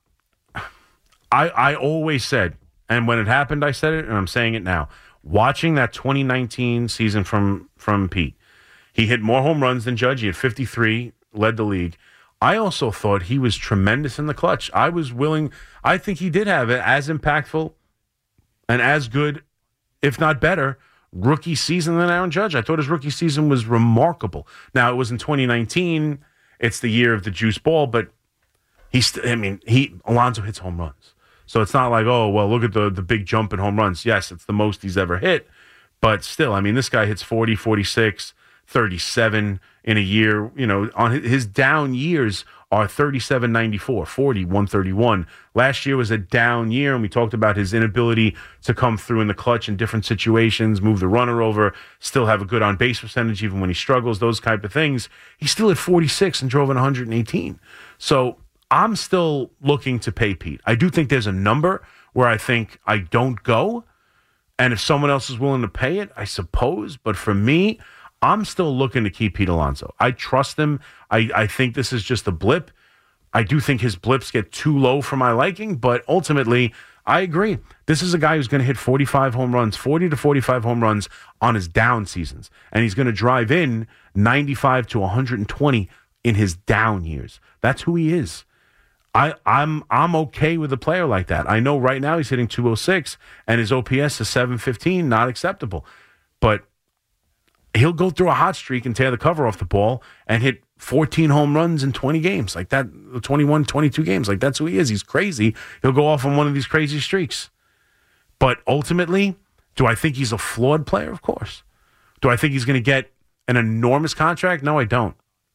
I, I always said, and when it happened, I said it, and I'm saying it now. Watching that twenty nineteen season from from Pete, he hit more home runs than Judge. He had fifty-three, led the league. I also thought he was tremendous in the clutch. I was willing. I think he did have it as impactful and as good, if not better, rookie season than Aaron Judge. I thought his rookie season was remarkable. Now, it was in twenty nineteen. It's the year of the juice ball, but he's, st- I mean, he, Alonso hits home runs. So it's not like, oh, well, look at the, the big jump in home runs. Yes, it's the most he's ever hit, but still, I mean, this guy hits forty, forty-six, thirty-seven in a year. You know, on his down years are thirty-seven ninety-four, forty, one thirty-one. Last year was a down year, and we talked about his inability to come through in the clutch in different situations, move the runner over, still have a good on-base percentage even when he struggles, those type of things. He's still at forty-six and drove in one hundred eighteen. So I'm still looking to pay Pete. I do think there's a number where I think I don't go, and if someone else is willing to pay it, I suppose. But for me, I'm still looking to keep Pete Alonso. I trust him. I, I think this is just a blip. I do think his blips get too low for my liking, but ultimately, I agree. This is a guy who's going to hit forty-five home runs, forty to forty-five home runs on his down seasons, and he's going to drive in ninety-five to one hundred twenty in his down years. That's who he is. I, I'm I'm okay with a player like that. I know right now he's hitting two oh six, and his O P S is seven fifteen, not acceptable. But he'll go through a hot streak and tear the cover off the ball and hit fourteen home runs in twenty games, like that, twenty-one, twenty-two games. Like, that's who he is. He's crazy. He'll go off on one of these crazy streaks. But ultimately, do I think he's a flawed player? Of course. Do I think he's going to get an enormous contract? No, I don't.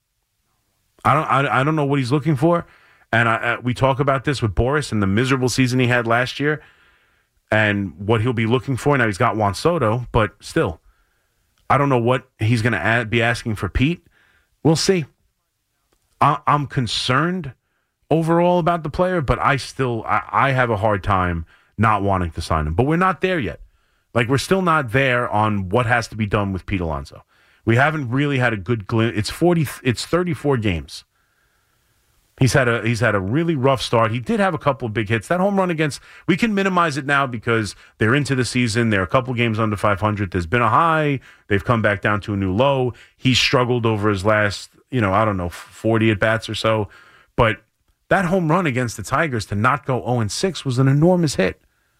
I don't I, I don't know what he's looking for. And I, uh, we talk about this with Boris and the miserable season he had last year and what he'll be looking for. Now he's got Juan Soto, but still, I don't know what he's going to be asking for Pete. We'll see. I, I'm concerned overall about the player, but I still I, I have a hard time not wanting to sign him. But we're not there yet. Like, we're still not there on what has to be done with Pete Alonso. We haven't really had a good glimpse. It's forty. It's thirty-four games. He's had a he's had a really rough start. He did have a couple of big hits. That home run against, we can minimize it now because they're into the season. They're a couple games under five hundred. There's been a high. They've come back down to a new low. He struggled over his last, you know, I don't know, forty at-bats or so. But that home run against the Tigers to not go oh and six was an enormous hit.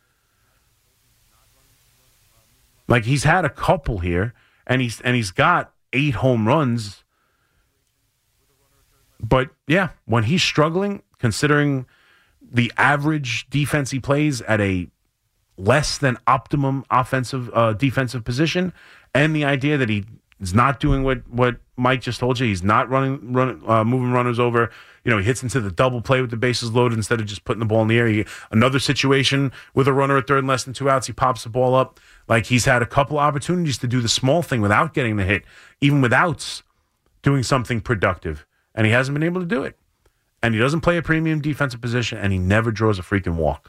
Like, he's had a couple here, and he's and he's got eight home runs. But, yeah, when he's struggling, considering the average defense he plays at a less than optimum offensive uh, defensive position, and the idea that he is not doing what, what Mike just told you, he's not running, run, uh, moving runners over. You know, he hits into the double play with the bases loaded instead of just putting the ball in the air. He, another situation with a runner at third and less than two outs, he pops the ball up. Like, he's had a couple opportunities to do the small thing without getting the hit, even without doing something productive. And he hasn't been able to do it. And he doesn't play a premium defensive position, and he never draws a freaking walk.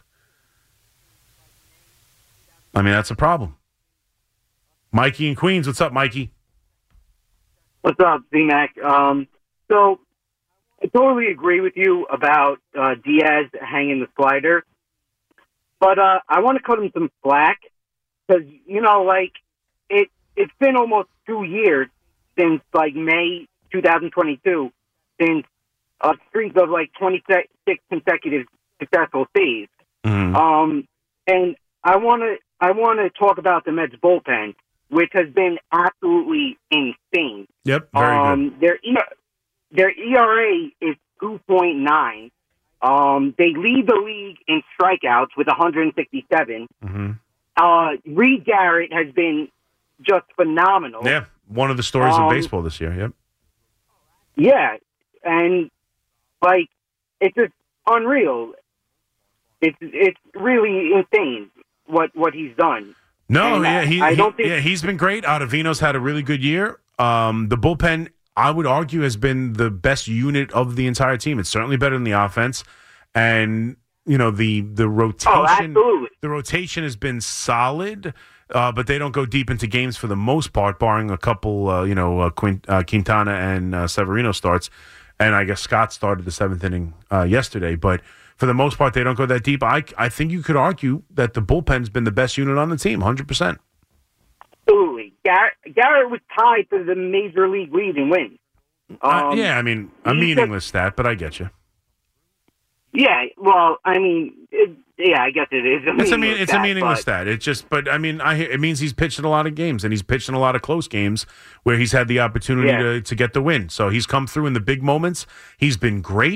I mean, that's a problem. Mikey in Queens. What's up, Mikey? What's up, Z-Mac? Um, so I totally agree with you about uh, Diaz hanging the slider. But uh, I want to cut him some slack because, you know, like, it, it's been almost two years since, like, May twenty twenty-two, since a streak of like twenty-six consecutive successful saves. Mm-hmm. Um, and I want to I want to talk about the Mets bullpen, which has been absolutely insane. Yep, very um, good. Their their E R A is two point nine. Um, they lead the league in strikeouts with one hundred sixty-seven. Mm-hmm. Uh, Reed Garrett has been just phenomenal. Yeah, one of the stories um, of baseball this year. Yep. Yeah, and like it's just unreal. It's it's really insane what what he's done. No, and yeah, I, he, I he don't think yeah he's been great. Ottavino's had a really good year. Um, the bullpen, I would argue, has been the best unit of the entire team. It's certainly better than the offense, and you know the the rotation. Oh, absolutely. The rotation has been solid. Uh, but they don't go deep into games for the most part, barring a couple, uh, you know, uh, Quint, uh, Quintana and uh, Severino starts. And I guess Scott started the seventh inning uh, yesterday. But for the most part, they don't go that deep. I, I think you could argue that the bullpen's been the best unit on the team, one hundred percent. Absolutely. Garrett, Garrett was tied for the major league lead in wins. Um, uh, yeah, I mean, a meaningless just, stat, but I get you. Yeah, well, I mean, it, yeah, I guess it is. A it's a mean, it's stat, a meaningless but, stat. It's just, but I mean, I it means he's pitched in a lot of games, and he's pitched in a lot of close games where he's had the opportunity yeah. to to get the win. So he's come through in the big moments. He's been great.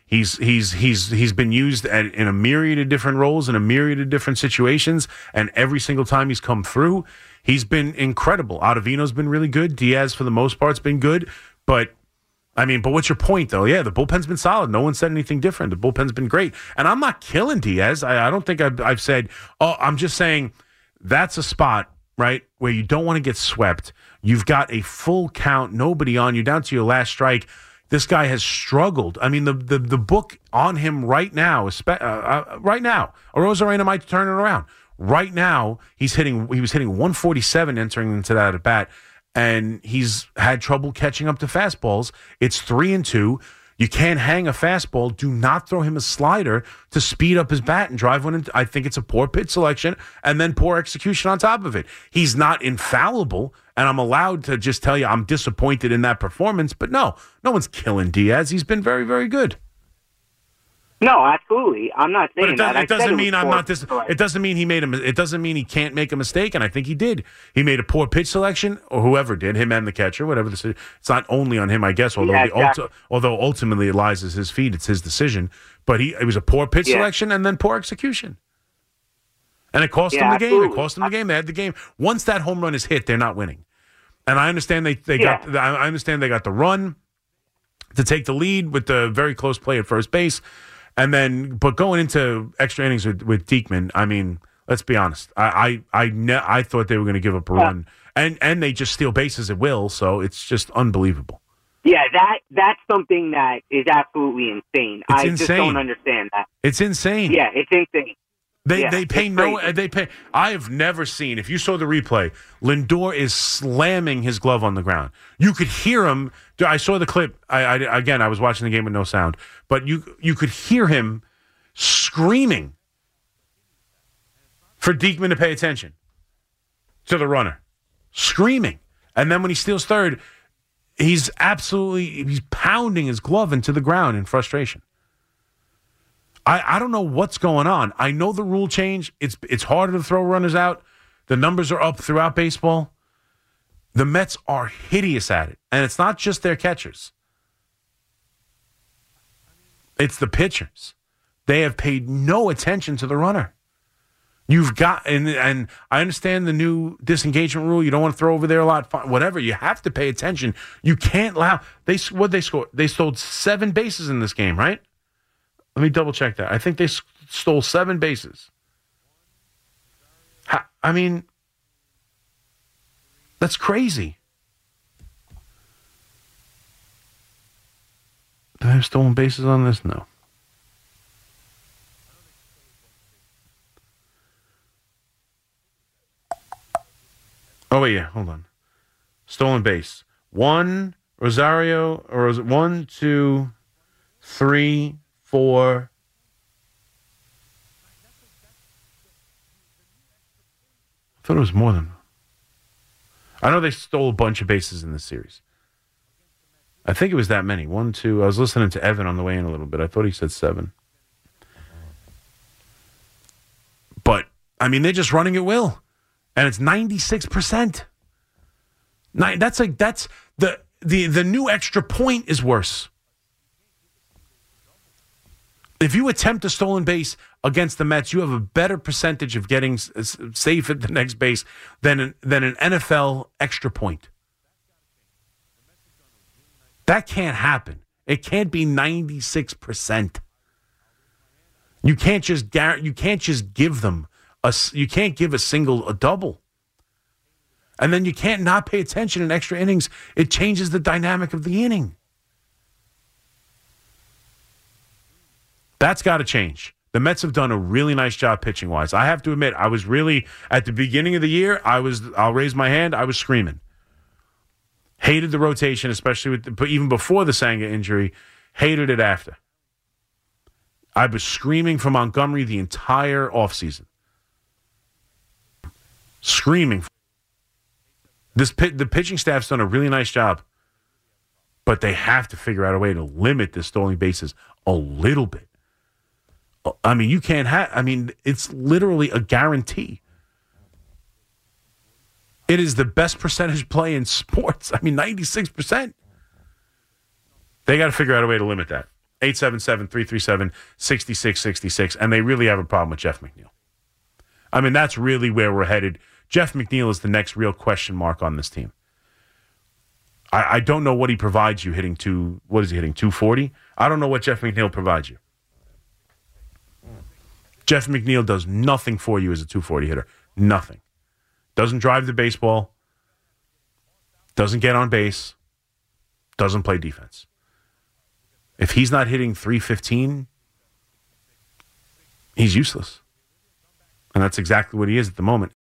He's he's he's he's been used at, in a myriad of different roles in a myriad of different situations, and every single time he's come through, he's been incredible. Ottavino's been really good. Diaz, for the most part, has been good. But I mean, but what's your point, though? Yeah, the bullpen's been solid. No one said anything different. The bullpen's been great, and I'm not killing Diaz. I, I don't think I've, I've said. Oh, I'm just saying that's a spot, right, where you don't want to get swept. You've got a full count, nobody on you, down to your last strike. This guy has struggled. I mean, the the, the book on him right now, uh, uh, right now, Arozarena might turn it around. Right now, he's hitting. He was hitting one forty-seven entering into that at bat, and he's had trouble catching up to fastballs. It's three and two. You can't hang a fastball. Do not throw him a slider to speed up his bat and drive one into. I think it's a poor pitch selection and then poor execution on top of it. He's not infallible, and I'm allowed to just tell you I'm disappointed in that performance. But no, no one's killing Diaz. He's been very, very good. No, absolutely. I'm not saying but it, does, that. it doesn't it mean I'm not dis- It doesn't mean he made a. It doesn't mean he can't make a mistake, and I think he did. He made a poor pitch selection, or whoever did, him and the catcher, whatever. The, it's not only on him, I guess. Although yeah, the exactly. ulti- although ultimately it lies at his feet, it's his decision. But he it was a poor pitch yeah. selection and then poor execution, and it cost yeah, them the absolutely. game. It cost them the game. They had the game. Once that home run is hit, they're not winning. And I understand they they yeah. got. I understand they got the run to take the lead with the very close play at first base. And then, but going into extra innings with, with Diekman, I mean, let's be honest. I I I, ne- I thought they were going to give up a run, and and they just steal bases at will. So it's just unbelievable. Yeah, that that's something that is absolutely insane. It's I insane. just don't understand that. It's insane. Yeah, it's insane. They yeah, they pay no they pay. I've never seen. If you saw the replay, Lindor is slamming his glove on the ground. You could hear him. I saw the clip. I, I again, I was watching the game with no sound, but you you could hear him screaming for Diekman to pay attention to the runner, screaming. And then when he steals third, he's absolutely he's pounding his glove into the ground in frustration. I, I don't know what's going on. I know the rule change. It's it's harder to throw runners out. The numbers are up throughout baseball. The Mets are hideous at it. And it's not just their catchers. It's the pitchers. They have paid no attention to the runner. You've got, and, and I understand the new disengagement rule. You don't want to throw over there a lot, whatever. You have to pay attention. You can't allow, they, what'd they score? They stole seven bases in this game, right? Let me double check that. I think they stole seven bases. I mean, that's crazy. Do I have stolen bases on this? No. Oh, wait, yeah. Hold on. Stolen base. One, Rosario, or was it one, two, three, four. I thought it was more than. I know they stole a bunch of bases in this series. I think it was that many. One, two. I was listening to Evan on the way in a little bit. I thought he said seven. But, I mean, they're just running at will. And it's ninety-six percent. Nine, that's like, that's, the, the, the new extra point is worse. If you attempt a stolen base against the Mets, you have a better percentage of getting s- safe at the next base than an, than an N F L extra point. That can't happen. It can't be ninety-six percent. You can't just gar- you can't just give them a you can't give a single a double. And then you can't not pay attention in extra innings. It changes the dynamic of the inning. That's got to change. The Mets have done a really nice job pitching-wise. I have to admit, I was really, at the beginning of the year, I was, I'll raise my hand, I was screaming. Hated the rotation, especially with, the, even before the Senga injury. Hated it after. I was screaming for Montgomery the entire offseason. Screaming. This pit, the pitching staff's done a really nice job. But they have to figure out a way to limit the stolen bases a little bit. I mean, you can't have, I mean, it's literally a guarantee. It is the best percentage play in sports. I mean, ninety-six percent. They got to figure out a way to limit that. eight seven seven, three three seven, six six six six. And they really have a problem with Jeff McNeil. I mean, that's really where we're headed. Jeff McNeil is the next real question mark on this team. I, I don't know what he provides you hitting two, what is he hitting, two forty? I don't know what Jeff McNeil provides you. Jeff McNeil does nothing for you as a two forty hitter. Nothing. Doesn't drive the baseball. Doesn't get on base. Doesn't play defense. If he's not hitting three fifteen, he's useless. And that's exactly what he is at the moment.